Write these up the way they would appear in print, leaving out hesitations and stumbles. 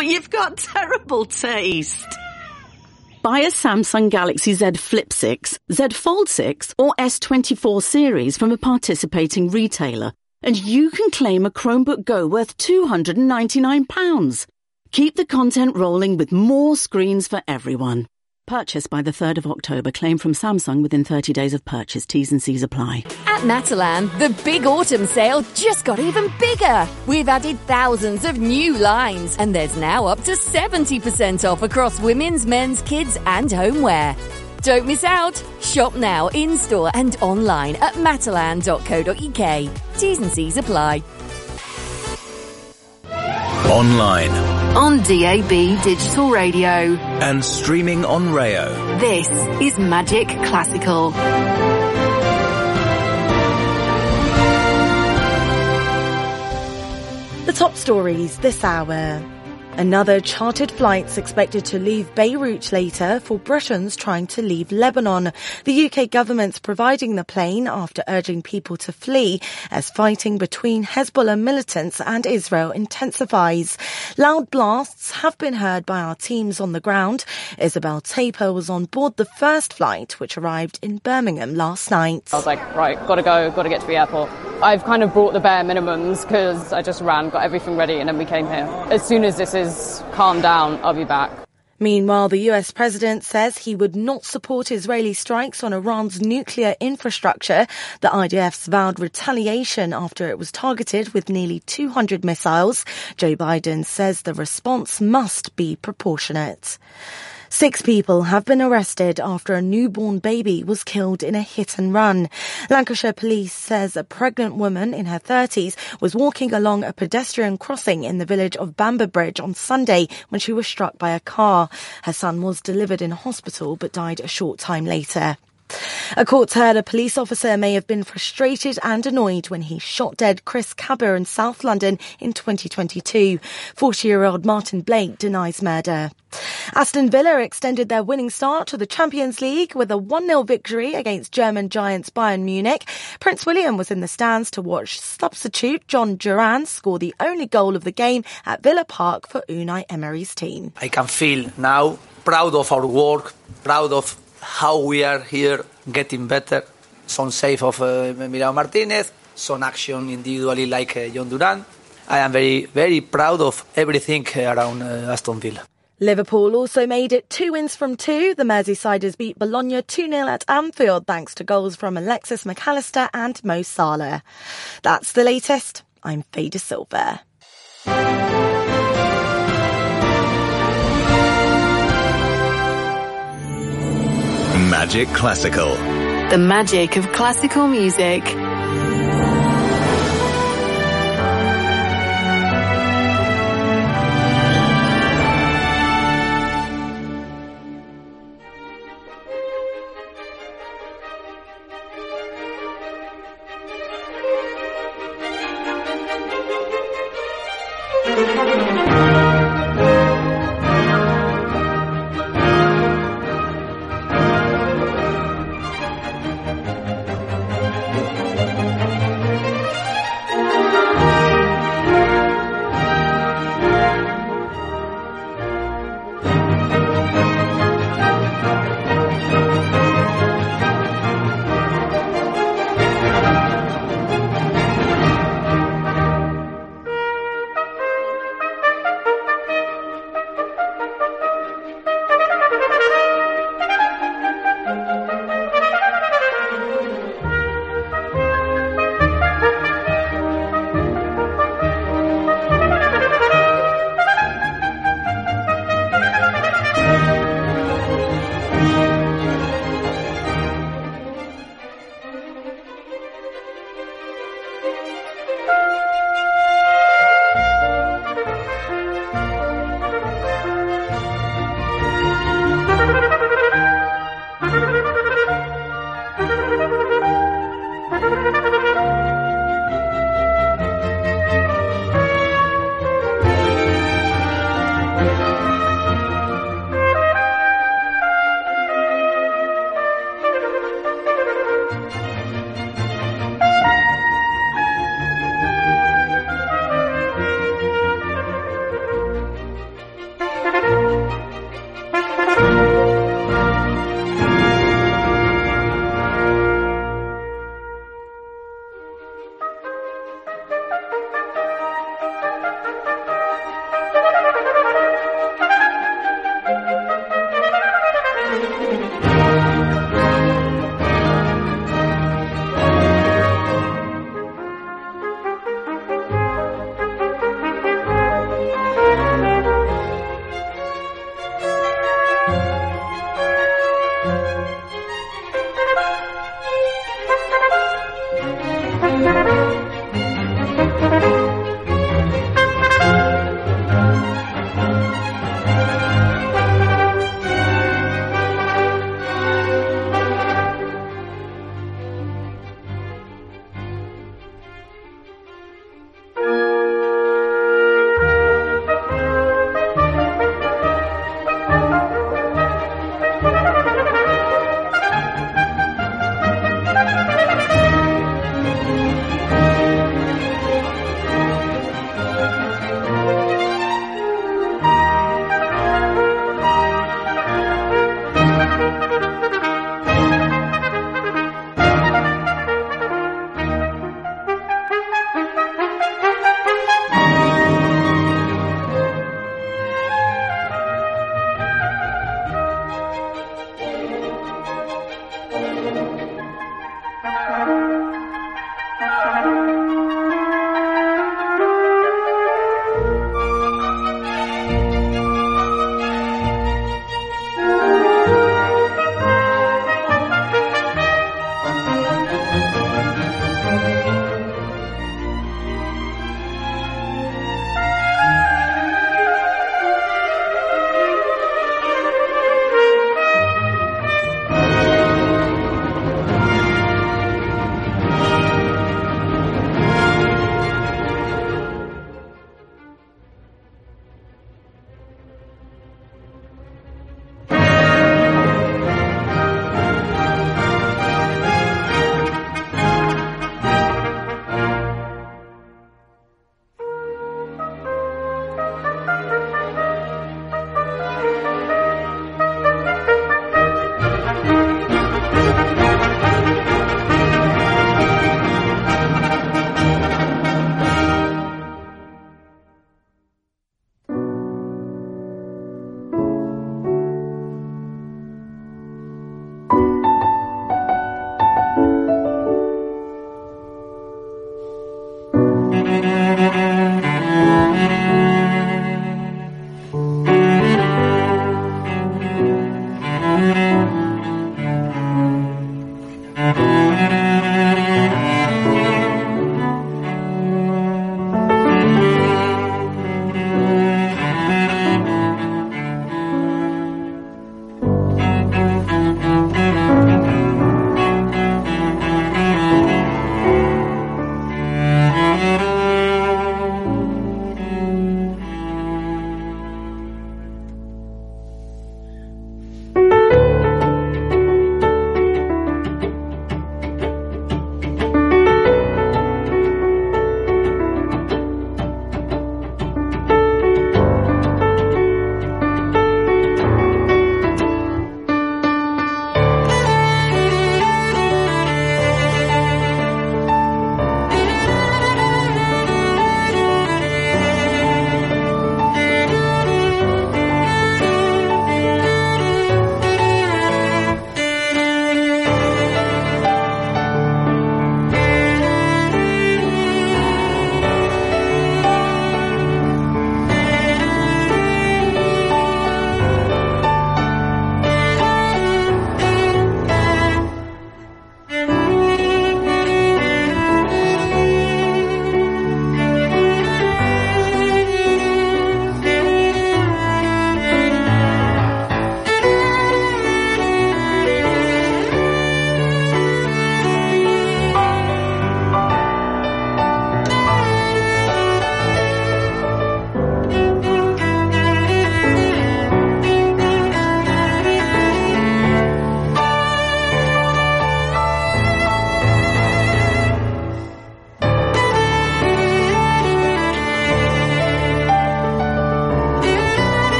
Well, you've got terrible taste. Buy a Samsung Galaxy Z Flip 6, Z Fold 6 or S24 series from a participating retailer and you can claim a Chromebook Go worth £299. Keep the content rolling with more screens for everyone. Purchase by the 3rd of October. Claim from Samsung within 30 days of purchase. T's and C's apply. At Matalan, the big autumn sale just got even bigger. We've added thousands of new lines, and there's now up to 70% off across women's, men's, kids, and homeware. Don't miss out. Shop now in-store and online at matalan.co.uk. T's and C's apply. Online. On DAB Digital Radio. And streaming on Rayo. This is Magic Classical. The top stories this hour. Another chartered flight's expected to leave Beirut later for Britons trying to leave Lebanon. The UK government's providing the plane after urging people to flee as fighting between Hezbollah militants and Israel intensifies. Loud blasts have been heard by our teams on the ground. Isabel Taper was on board the first flight, which arrived in Birmingham last night. I was like, right, gotta go, gotta get to the airport. I've kind of brought the bare minimums because I just ran, got everything ready, and then we came here. As soon as this is calmed down, I'll be back. Meanwhile, the US president says he would not support Israeli strikes on Iran's nuclear infrastructure. The IDF's vowed retaliation after it was targeted with nearly 200 missiles. Joe Biden says the response must be proportionate. 6 people have been arrested after a newborn baby was killed in a hit and run. Lancashire police says a pregnant woman in her 30s was walking along a pedestrian crossing in the village of Bamber on Sunday when she was struck by a car. Her son was delivered in hospital but died a short time later. A court heard a police officer may have been frustrated and annoyed when he shot dead Chris Cabber in South London in 2022. 40-year-old Martin Blake denies murder. Aston Villa extended their winning start to the Champions League with a 1-0 victory against German giants Bayern Munich. Prince William was in the stands to watch substitute John Duran score the only goal of the game at Villa Park for Unai Emery's team. I can feel now proud of our work, proud of how we are here getting better. Some save of Emiliano Martinez, some action individually like John Duran. I am very, very proud of everything around Aston Villa. Liverpool also made it 2 wins from 2. The Merseysiders beat Bologna 2-0 at Anfield thanks to goals from Alexis McAllister and Mo Salah. That's the latest. I'm Faye De Silva. Magic Classical. The magic of classical music.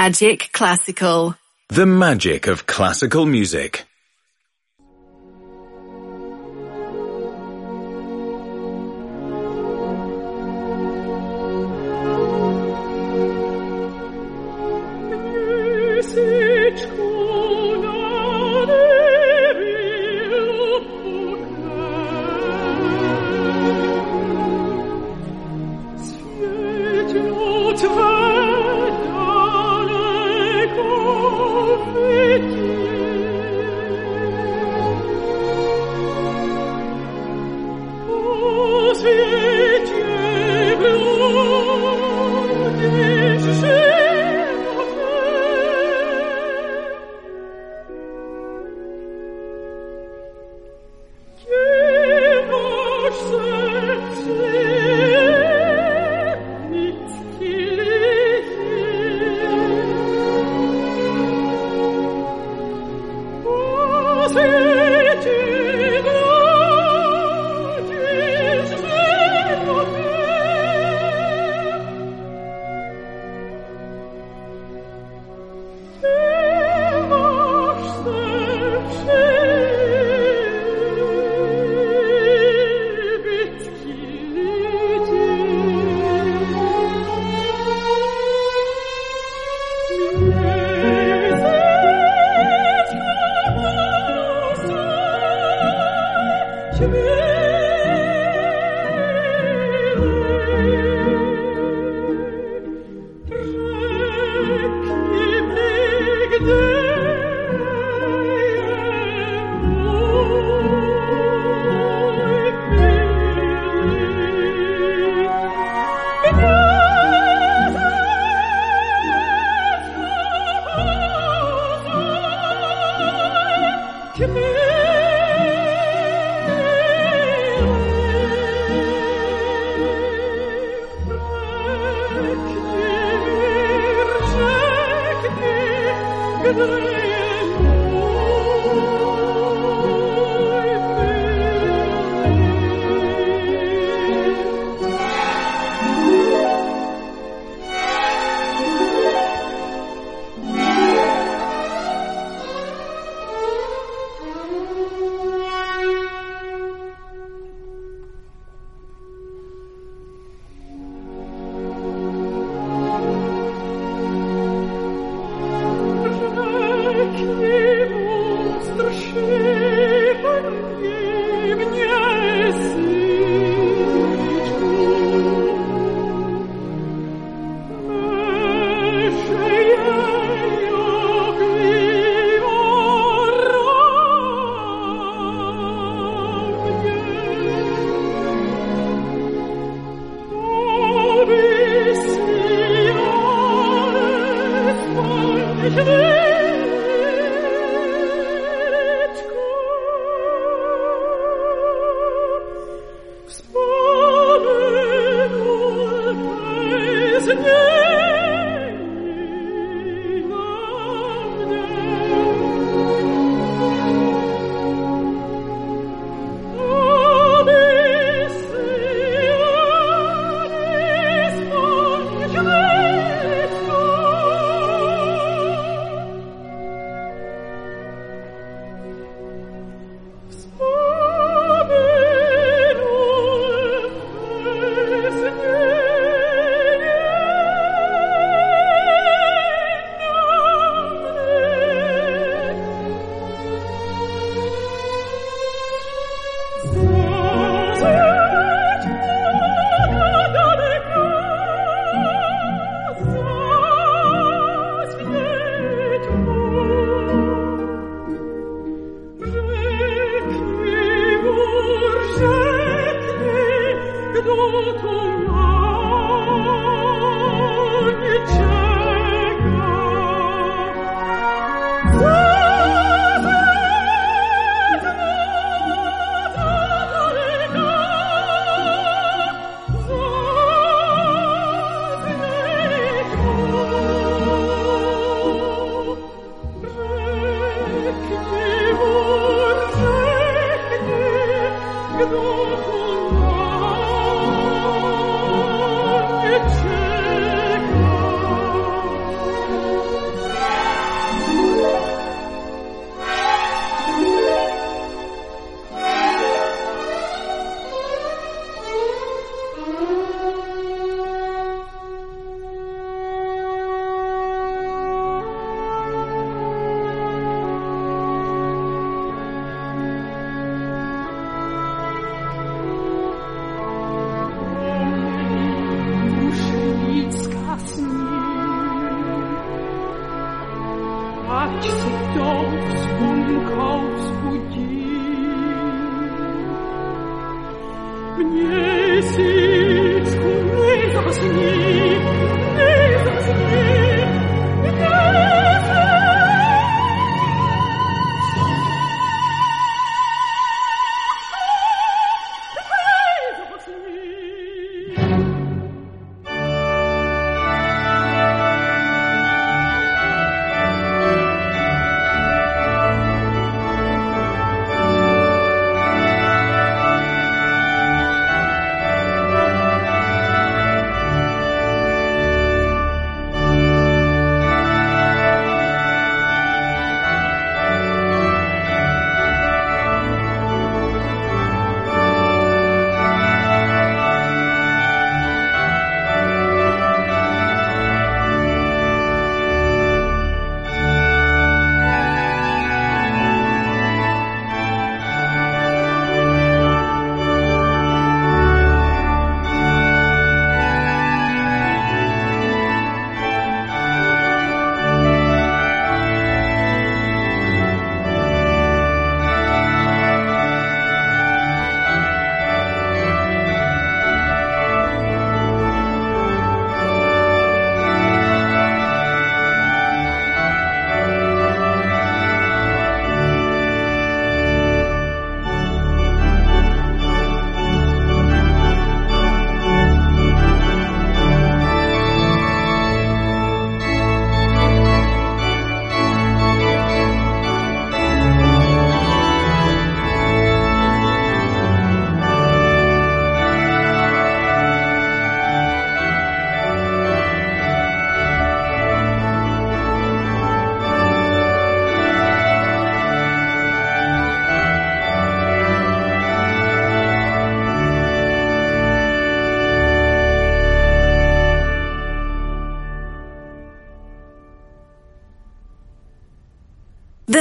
Magic Classical. The magic of classical music.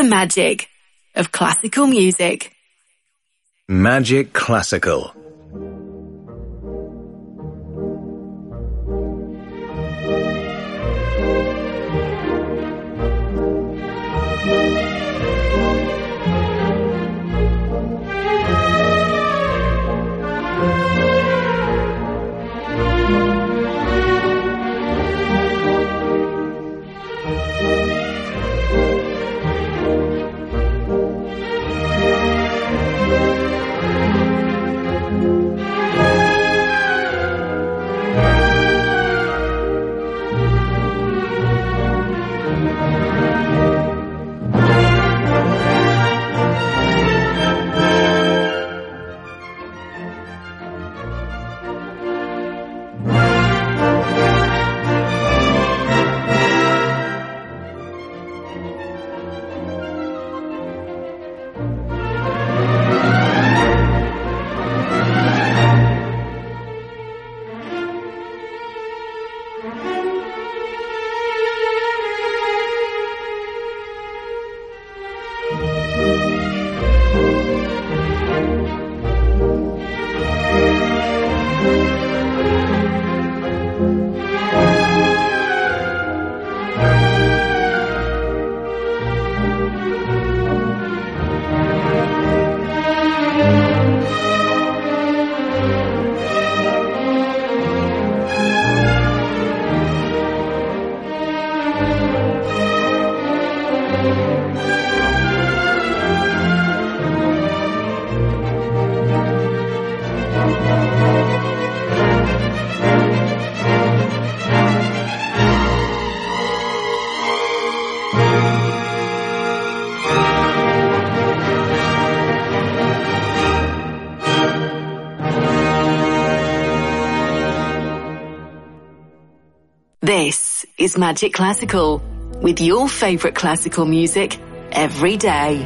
The magic of classical music. Magic Classical. This is Magic Classical, with your favourite classical music every day.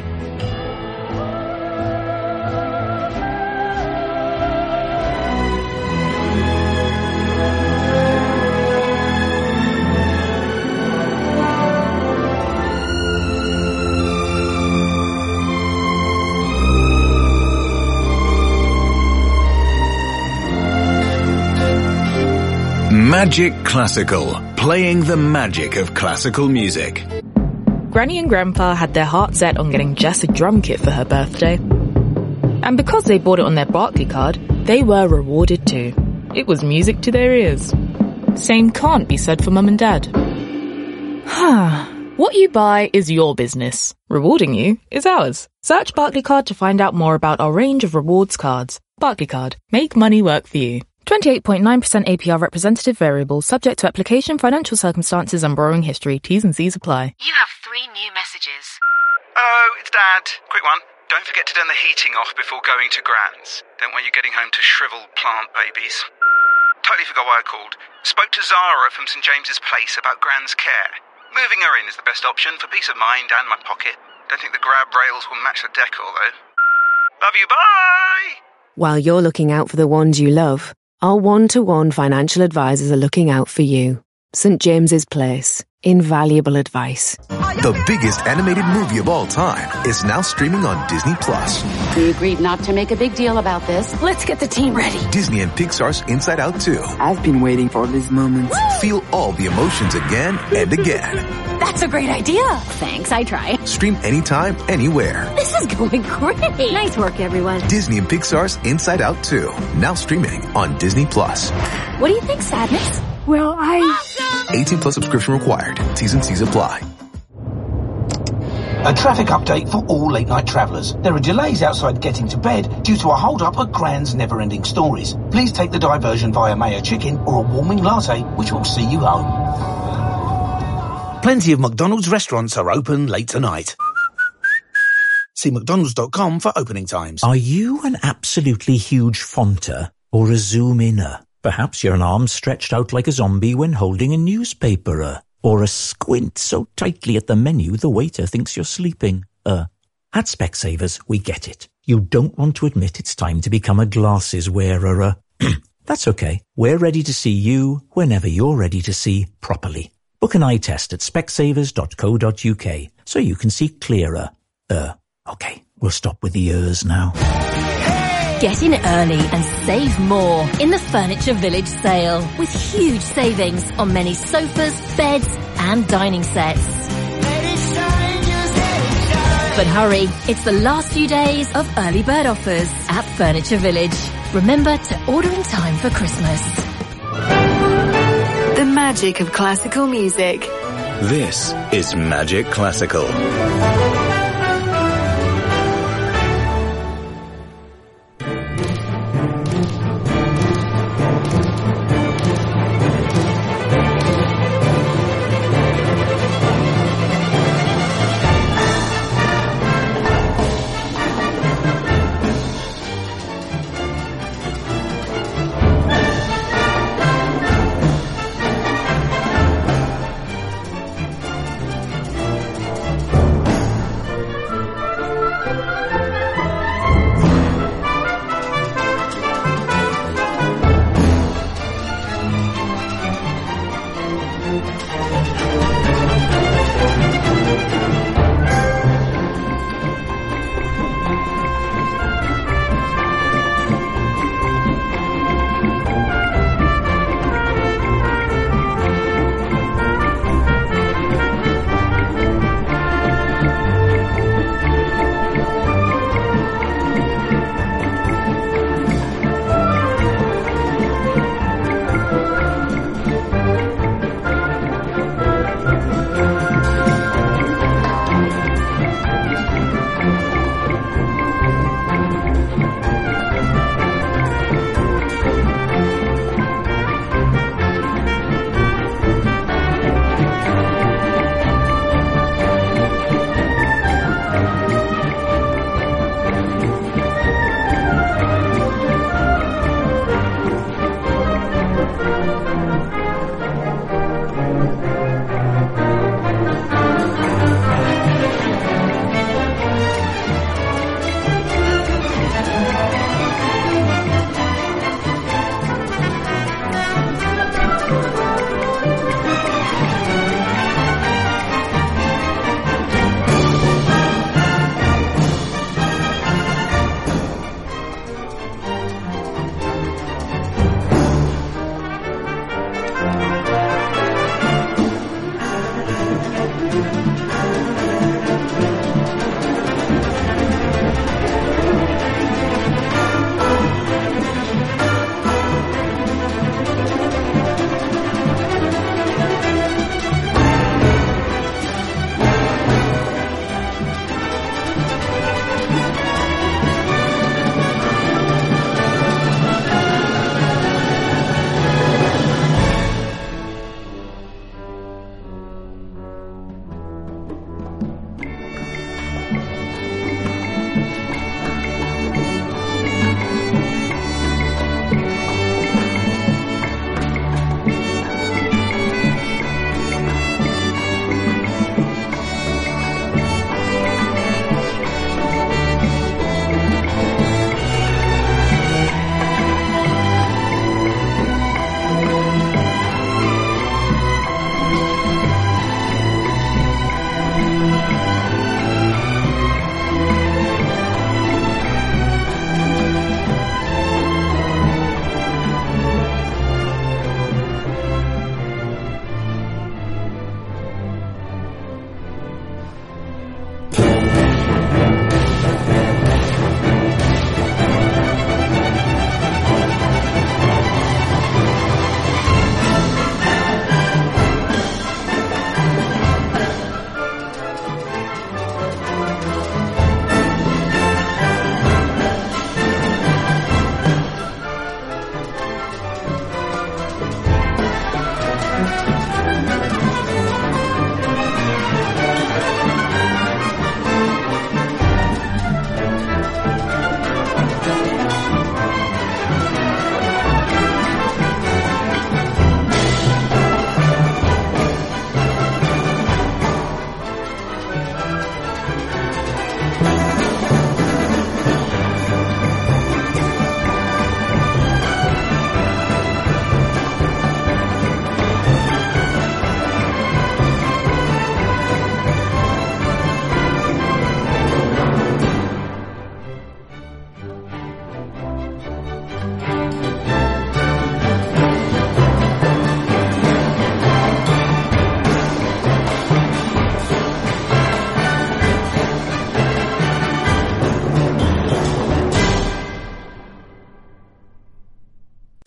Magic Classical, playing the magic of classical music. Granny and Grandpa had their heart set on getting Jess a drum kit for her birthday. And because they bought it on their Barclaycard, they were rewarded too. It was music to their ears. Same can't be said for Mum and Dad. What you buy is your business. Rewarding you is ours. Search Barclaycard to find out more about our range of rewards cards. Barclaycard. Make money work for you. 28.9% APR representative variable, subject to application, financial circumstances and borrowing history. T's and C's apply. You have 3 new messages. Oh, it's Dad. Quick one. Don't forget to turn the heating off before going to Gran's. Don't want you getting home to shriveled plant babies. Totally forgot why I called. Spoke to Zara from St James's Place about Gran's care. Moving her in is the best option for peace of mind and my pocket. Don't think the grab rails will match the decor, though. Love you, bye! While you're looking out for the ones you love, our one-to-one financial advisors are looking out for you. St James's Place. Invaluable advice. The biggest animated movie of all time is now streaming on Disney+. We agreed not to make a big deal about this. Let's get the team ready. Disney and Pixar's Inside Out 2. I've been waiting for this moment. Feel all the emotions again and again. That's a great idea. Thanks, I try. Stream anytime, anywhere. This is going great. Nice work, everyone. Disney and Pixar's Inside Out 2. Now streaming on Disney+. What do you think, Sadness? Well, Awesome! 18 plus subscription required. T's and C's apply. A traffic update for all late-night travellers. There are delays outside getting to bed due to a hold-up at Grand's Never-Ending Stories. Please take the diversion via Mayo Chicken or a warming latte, which will see you home. Plenty of McDonald's restaurants are open late tonight. See mcdonalds.com for opening times. Are you an absolutely huge fonter or a zoom-inner? Perhaps you're an arm stretched out like a zombie when holding a newspaper, or a squint so tightly at the menu the waiter thinks you're sleeping. At Specsavers, we get it. You don't want to admit it's time to become a glasses wearer. That's okay. We're ready to see you whenever you're ready to see properly. Book an eye test at specsavers.co.uk so you can see clearer. Okay, we'll stop with the now. Get in early and save more in the Furniture Village sale with huge savings on many sofas, beds and dining sets. But hurry, it's the last few days of early bird offers at Furniture Village. Remember to order in time for Christmas. The magic of classical music. This is Magic Classical.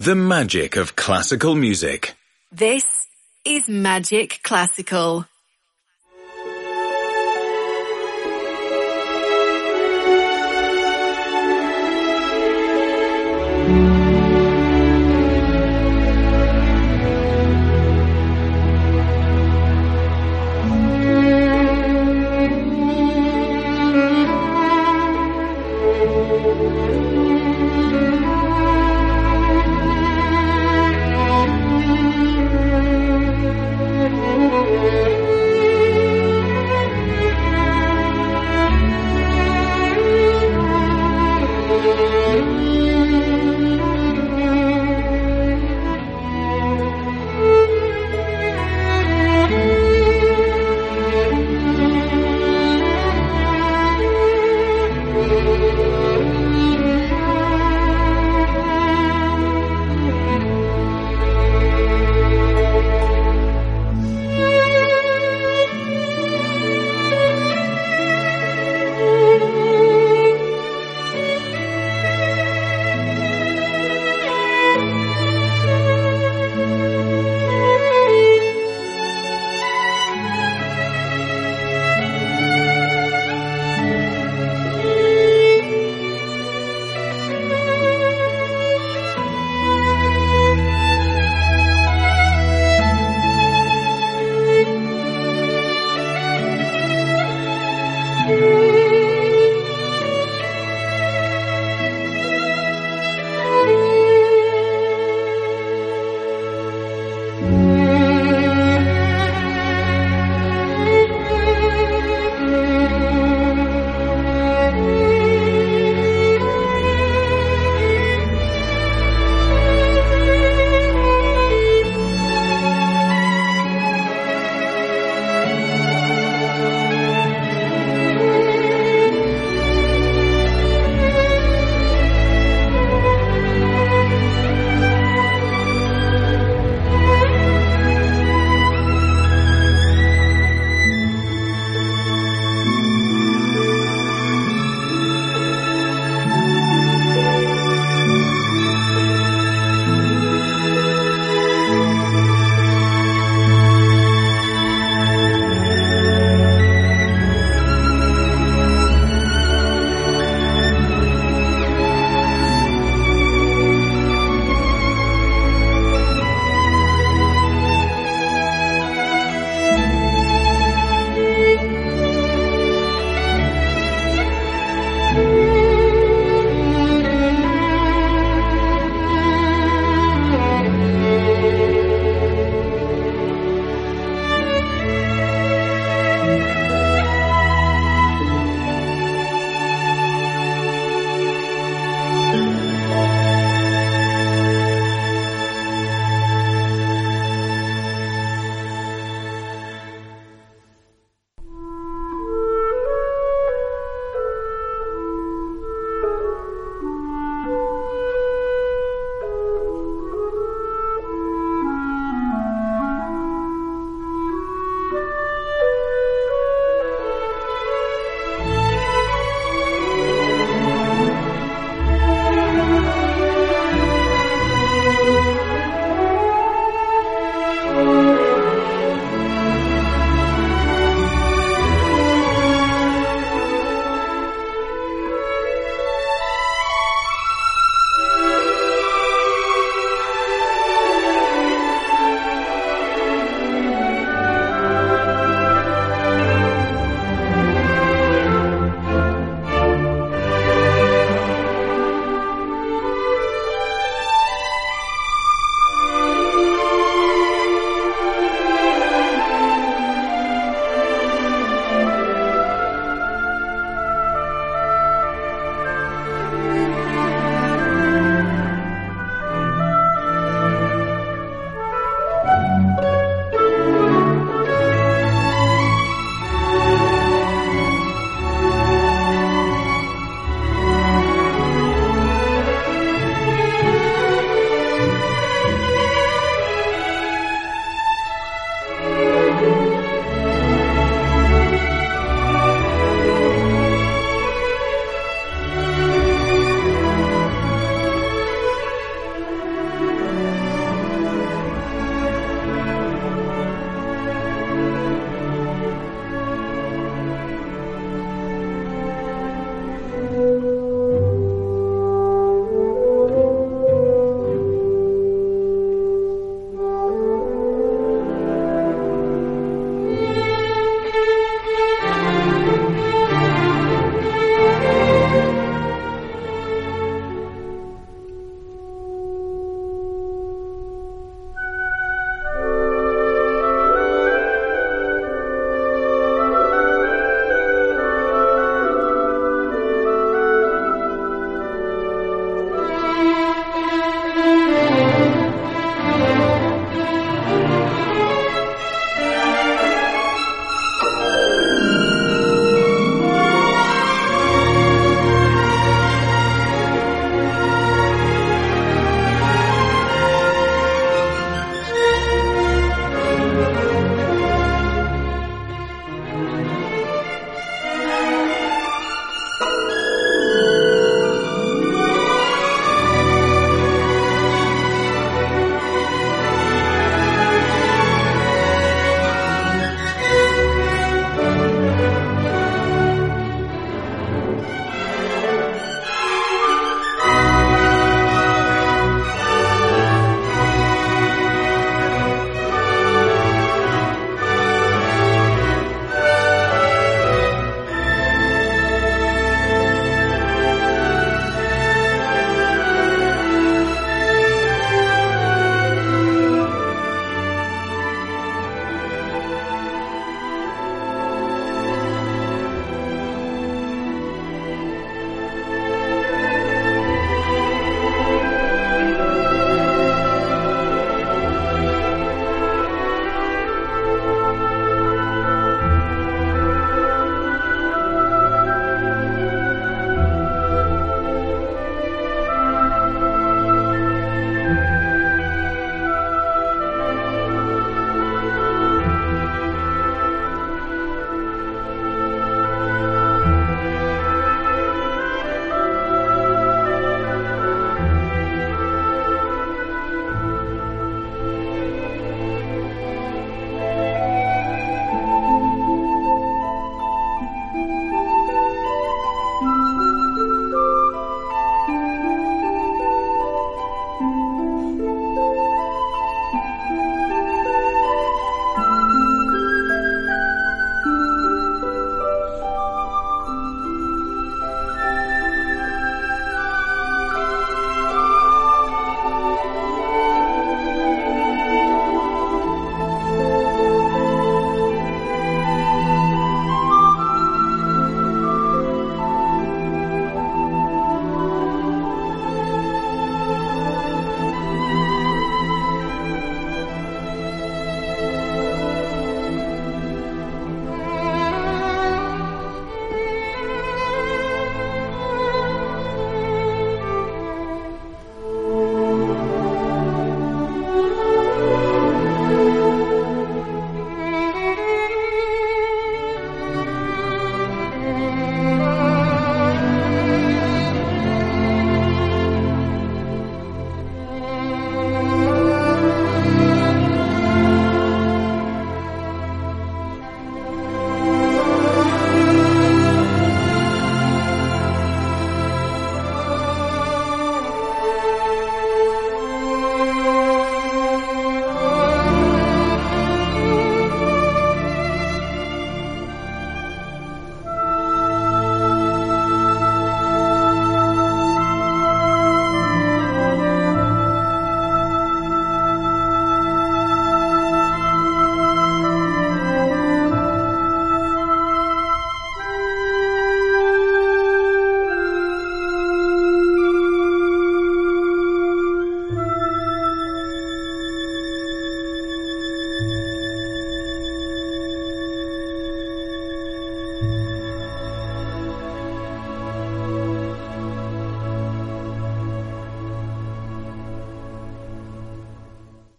The magic of classical music. This is Magic Classical.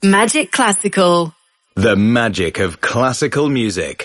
Magic Classical. The magic of classical music.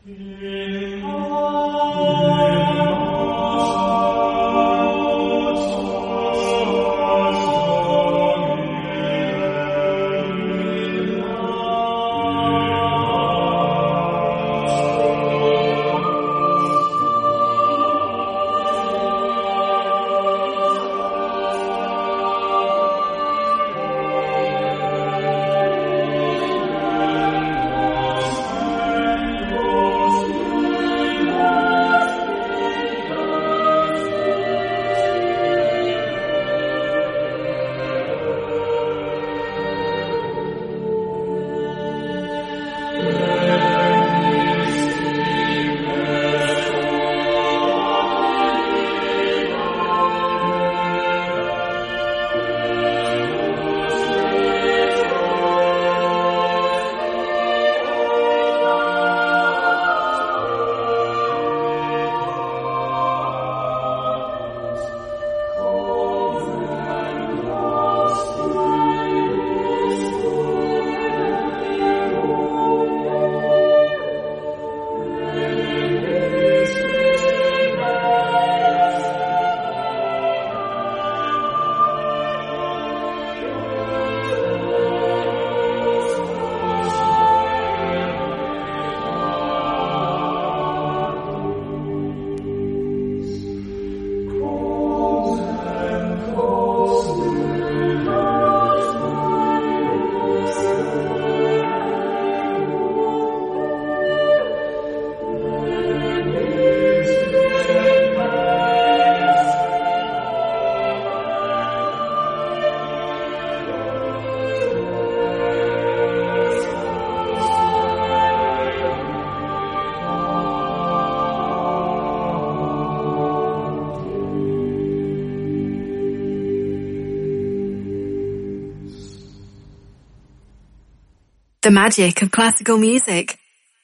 The magic of classical music.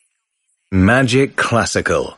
Magic Classical.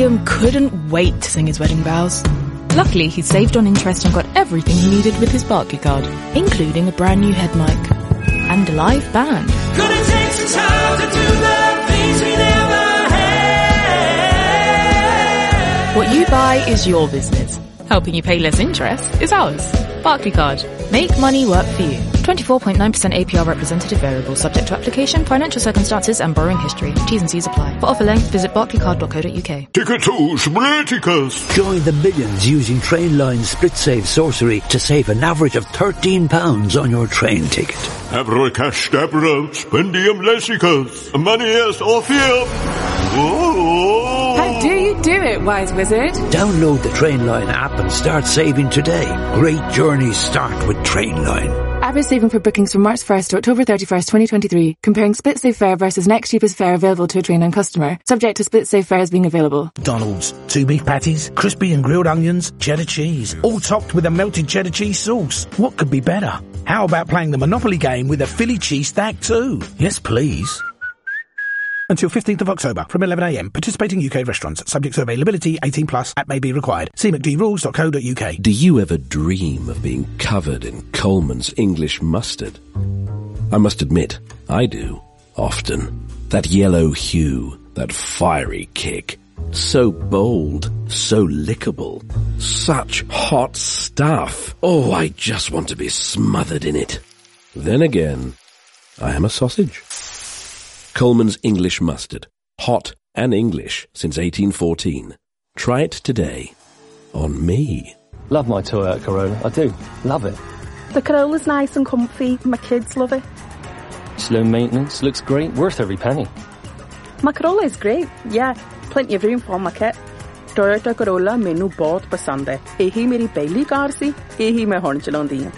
Liam couldn't wait to sing his wedding vows. Luckily, he saved on interest and got everything he needed with his Barclaycard, including a brand new head mic and a live band. Gonna take some time to do the things we never had. What you buy is your business. Helping you pay less interest is ours. Barclaycard. Make money work for you. 24.9% APR representative variable, subject to application, financial circumstances and borrowing history. T's and C's apply. For offer length, visit barclaycard.co.uk. Ticket to Spliticus. Join the millions using Trainline Split Save Sorcery to save an average of £13 on your train ticket. Abracadabra, spendium lessicus, manias orpheum. How do you do it, wise wizard? Download the Trainline app and start saving today. Great journeys start with Trainline. Average saving for bookings from March 1st to October 31st, 2023. Comparing Split Save fare versus next cheapest fare available to a Trainline customer. Subject to Split Save fares being available. McDonald's. 2 beef patties, crispy and grilled onions, cheddar cheese. All topped with a melted cheddar cheese sauce. What could be better? How about playing the Monopoly game with a Philly cheese stack too? Yes, please. Until 15th of October from 11am. Participating UK restaurants. Subject to availability. 18+. App may be required. See mcdrules.co.uk. Do you ever dream of being covered in Coleman's English mustard? I must admit, I do. Often. That yellow hue. That fiery kick. So bold. So lickable. Such hot stuff. Oh, I just want to be smothered in it. Then again, I am a sausage. Coleman's English mustard. Hot and English since 1814. Try it today. On me. Love my Toyota Corolla. I do. Love it. The Corolla's nice and comfy. My kids love it. It's low maintenance. Looks great. Worth every penny. My Corolla is great. Yeah. Plenty of room for my kit. Toyota Corolla मैनू बहुत पसंद है. यही मेरी पहली car सी. यही मैं हुण चलाउंदी हां.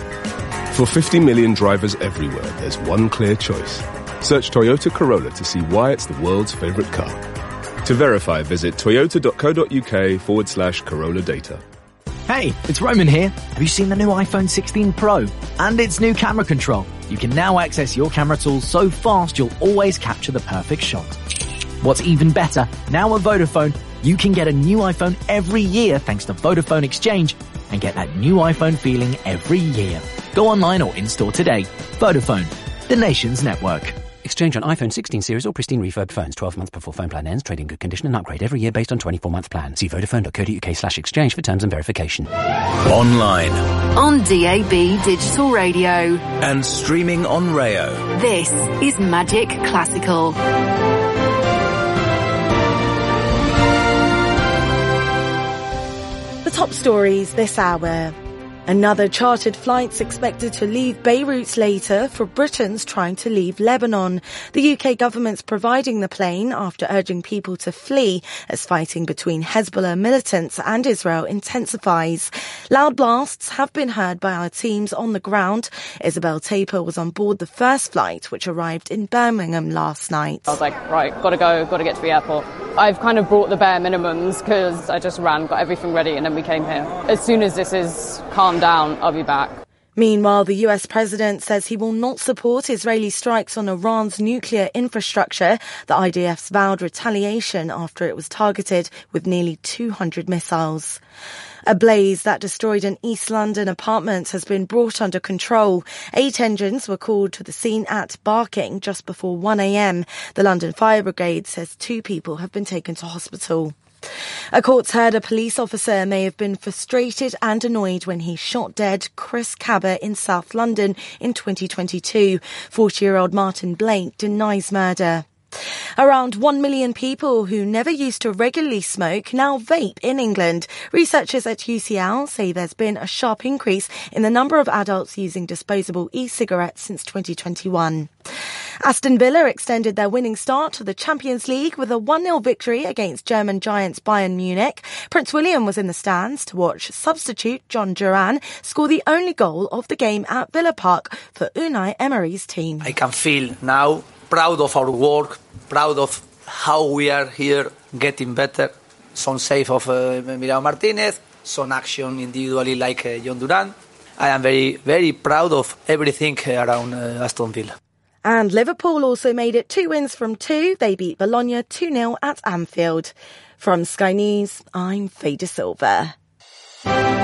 For 50 million drivers everywhere, there's one clear choice. Search Toyota Corolla to see why it's the world's favourite car. To verify, visit toyota.co.uk/Corolla data. Hey, it's Roman here. Have you seen the new iPhone 16 Pro? And its new camera control. You can now access your camera tools so fast you'll always capture the perfect shot. What's even better, now at Vodafone, you can get a new iPhone every year thanks to Vodafone Exchange and get that new iPhone feeling every year. Go online or in-store today. Vodafone, the nation's network. Exchange on iPhone 16 series or pristine refurb phones. 12 months before phone plan ends. Trade in good condition and upgrade every year based on 24-month plan. See vodafone.co.uk/exchange for terms and verification. Online. On DAB Digital Radio. And streaming on Rayo. This is Magic Classical. The top stories this hour. Another chartered flight's expected to leave Beirut later for Britons trying to leave Lebanon. The UK government's providing the plane after urging people to flee as fighting between Hezbollah militants and Israel intensifies. Loud blasts have been heard by our teams on the ground. Isabel Taper was on board the first flight, which arrived in Birmingham last night. I was like, right, gotta go, gotta get to the airport. I've kind of brought the bare minimums because I just ran, got everything ready, and then we came here. As soon as this is calmed down, I'll be back. Meanwhile, the US president says he will not support Israeli strikes on Iran's nuclear infrastructure. The IDF's vowed retaliation after it was targeted with nearly 200 missiles. A blaze that destroyed an East London apartment has been brought under control. 8 engines were called to the scene at Barking just before 1 a.m. The London Fire Brigade says 2 people have been taken to hospital. A court's heard a police officer may have been frustrated and annoyed when he shot dead Chris Cabot in South London in 2022. 40-year-old Martin Blake denies murder. Around 1 million people who never used to regularly smoke now vape in England. Researchers at UCL say there's been a sharp increase in the number of adults using disposable e-cigarettes since 2021. Aston Villa extended their winning start to the Champions League with a 1-0 victory against German giants Bayern Munich. Prince William was in the stands to watch substitute John Duran score the only goal of the game at Villa Park for Unai Emery's team. I can feel now proud of our work, proud of how we are here getting better. Some save of Emiliano Martinez, some action individually like John Duran. I am very, very proud of everything around Aston Villa. And Liverpool also made it 2 wins from 2. They beat Bologna 2-0 at Anfield. From Sky News, I'm Faye De Silva.